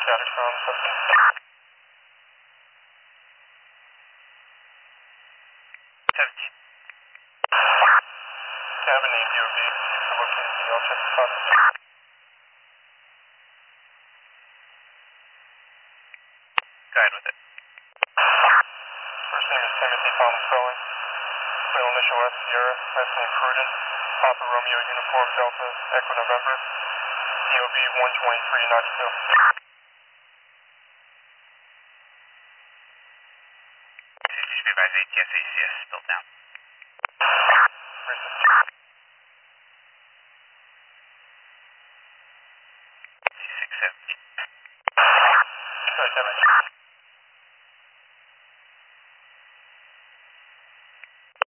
Status from Substance. Cabin APOB, located the all check the process. Go ahead with it. First name is Timothy Thomas Spelling. Middle initial S Sierra, last name Prudent. Papa Romeo Uniform Delta Echo November. DOB 12392. You should be advised ATS ACS still down. Recent. C670. Sorry, Kevin.